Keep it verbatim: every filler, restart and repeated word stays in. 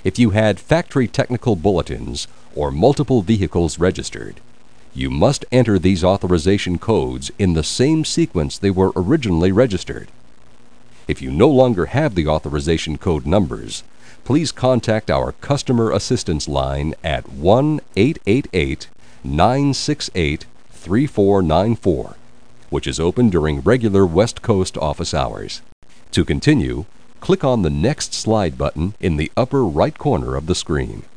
If you had factory technical bulletins or multiple vehicles registered, you must enter these authorization codes in the same sequence they were originally registered. If you no longer have the authorization code numbers, please contact our Customer Assistance line at one eight eight eight, nine six eight, three four nine four, which is open during regular West Coast office hours. To continue, click on the Next Slide button in the upper right corner of the screen.